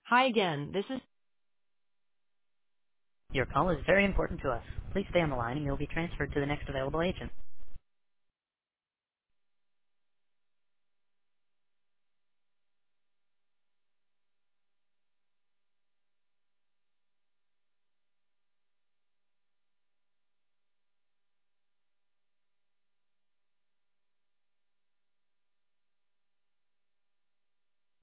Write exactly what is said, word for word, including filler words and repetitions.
Hi again, this is... Your call is very important to us. Please stay on the line and you'll be transferred to the next available agent.